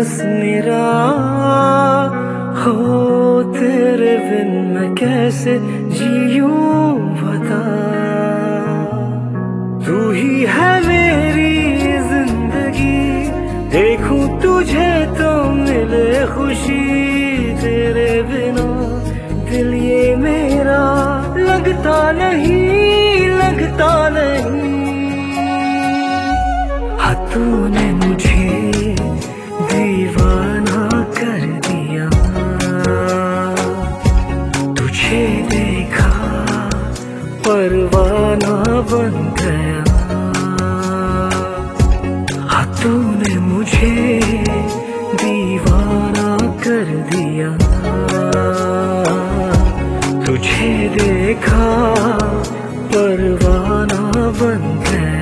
बस मेरा हो, तेरे बिन मैं कैसे जीऊं बता। तू ही है मेरी जिंदगी, देखूं तुझे तो मिले खुशी। तेरे बिना दिल ये मेरा लगता नहीं, लगता नहीं। हाँ, तूने मुझे दीवाना कर दिया, तुझे देखा परवाना बन गया। हाँ, तूने मुझे दीवाना कर दिया, तुझे देखा परवाना बन गया।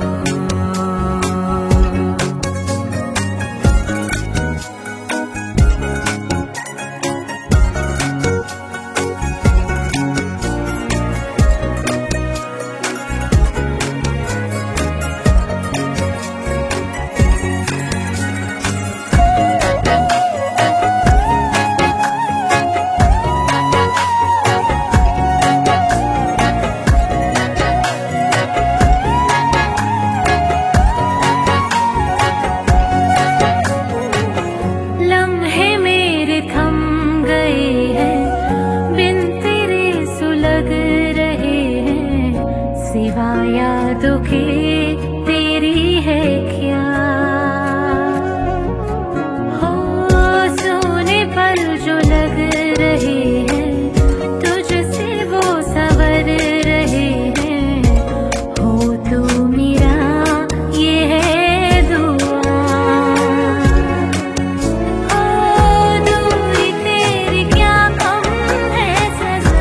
सिवा यादों के तेरी है क्या हो, सोने पर जो लग रहे हैं, तुझसे वो सवर रहे हैं। हो तू मेरा ये है दुआ, हो दूरी तेरी क्या कम है सजा।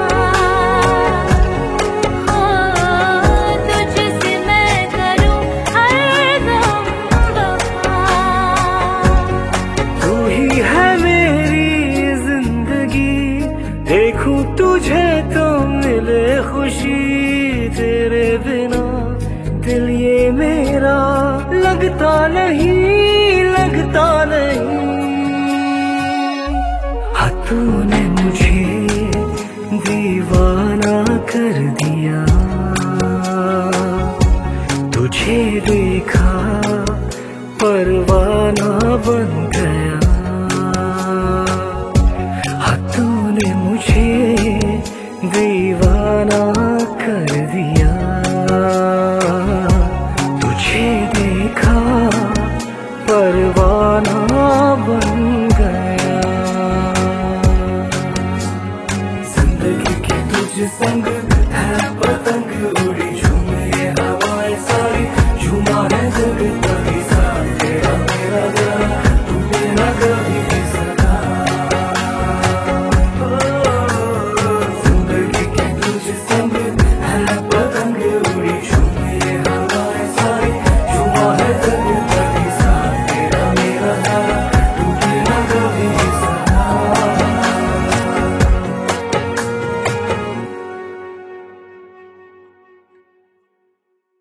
देखूं तुझे तो मिले खुशी। तेरे बिना दिल ये मेरा लगता नहीं, लगता नहीं। हाँ, तूने मुझे दीवाना कर दिया, तुझे देखा परवाना बन